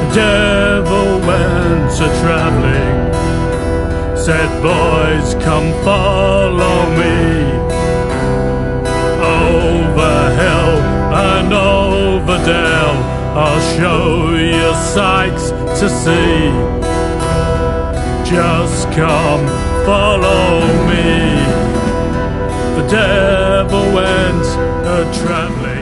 devil went a-travelling, said, "Boys, come follow me, over hill and over dale, I'll show you sights to see. Just come follow me." The devil went a-travelling.